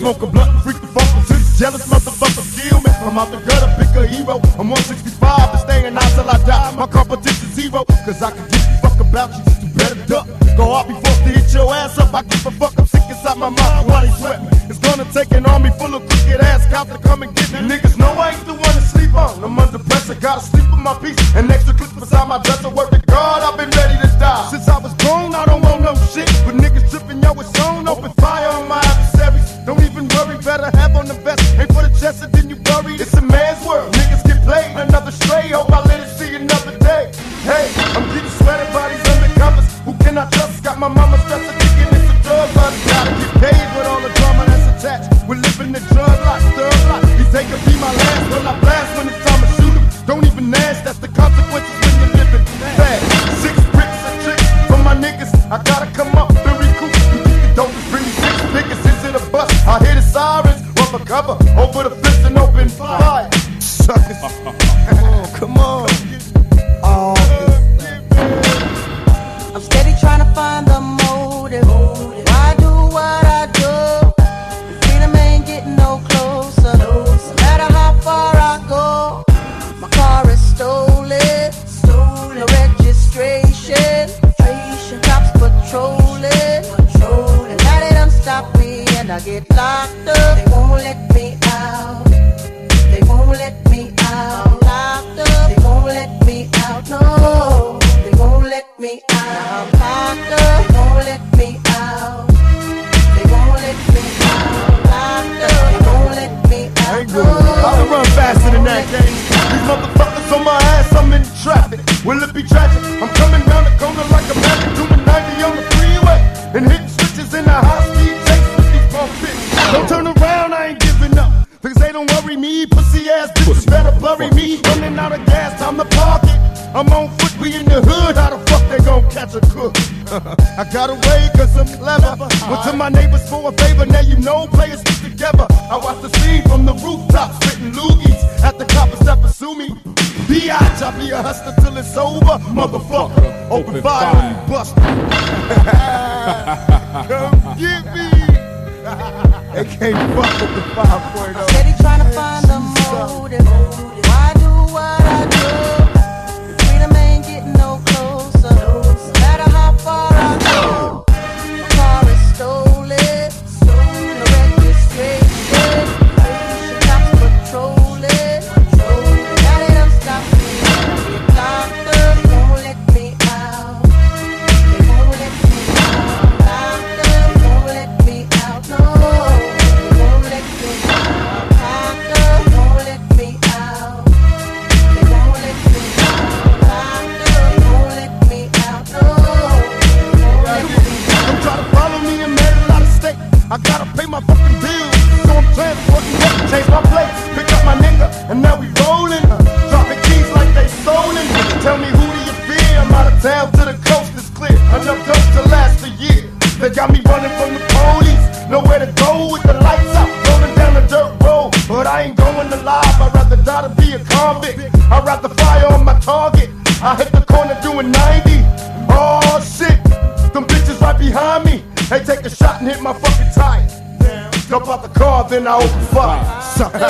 smoke a blunt, freak the funk until these jealous motherfuckers kill me. I'm out the gutter, pick a hero. I'm 165 and staying out till I die. My competition's zero, cause I can give a fuck about you, just you better duck. Go out be forced to hit your ass up. I give a fuck, I'm sick inside my mouth while they sweat me. It's gonna take an army full of crooked ass cops to come and get me. Niggas know I ain't the one to sleep on. I'm under pressure, gotta sleep with my piece. An extra clip beside my dresser, work to God, I've been ready to die. Since I was grown, I don't want no shit. But niggas tripping, yo, it's on. Open fire on my adversaries. Don't even worry, better have on the vest. Ain't for the chest and then you buried. It's a man's world, niggas get played. Another stray, hope I let it see another day. Hey, I'm getting sweaty bodies undercovers. Who can I trust? Got my mama stressing, thinking it's a drug bust. Gotta get paid with all the drama that's attached. We're living the drug life, thug life. These they could be my last when I blast when it's time to shoot 'em. Don't even ask, that's the consequences when you're living fast. 6 bricks a trick for my niggas. I gotta come up and recoup. You think the dope is bring me 6 figures? Is it a bust? I hear the sirens, run for cover, over the fence and open fire. Suckers. Oh, come on. Oh. I'm steady trying to find the motive. Why do what I do? The freedom ain't getting no closer. No matter how far I go, my car is stolen. No registration. Cops patrolling. And now they done stop me and I get locked up. They won't let me out. They won't let me out. Locked up. They won't let me out. No. They won't let me out. I'm locked up. They won't let me out. They won't let me out. Locked up. They won't let me out. I ain't good. I can run faster than that, gang. These motherfuckers on my ass, I'm in traffic. Will it be tragic? I'm coming round the corner like a magic, doing 90 on the freeway and hitting switches in a high-speed chase with these bump bitches. Don't turn around, I ain't giving up. Because they don't worry me, pussy ass bitches better bury me. Running out of gas, time to park it. I'm on foot, we in the hood, how the fuck they gon' catch a cook? I got away cause I'm clever. Went to my neighbors for a favor, now you know players stick together. I watch the scene from the rooftop, spitting loogies. At the coppers that pursue me. B.I.G. I'll be a hustler till it's over, motherfucker. Open fire on you buster. Come get me. They can't fuck with the 5.0. Steady trying to find the motive. Why do what I do? The freedom ain't getting no closer. No matter how far I go, my car is stolen. No registration. Cops patrolling. Now they done stop me and I get locked up. They won't let me out. They won't let me out. Locked up. They won't let me out. No. They won't let me out. Locked up. They won't let me out. They won't let me out. Locked up. They won't let me out. No. They won't let me out. Don't try to follow me and man a lot of stake. I gotta pay my fucking bills, so I'm transporting up. Change my place, pick up my nigga, and now we rolling. Dropping keys like they stolen. Tell me who do you fear? I'm out of town to the coast is clear. Enough dope to last a year. They got me running from the police. Nowhere to go with the lights out. Rolling down the dirt road, but I ain't going alive. I'd rather die to be a convict. I'd rather fire on my target. I hit the corner doing 90. Oh shit, them bitches right behind me. They take a shot and hit my fucking tire. Jump out the car, then I open fire. Sucker.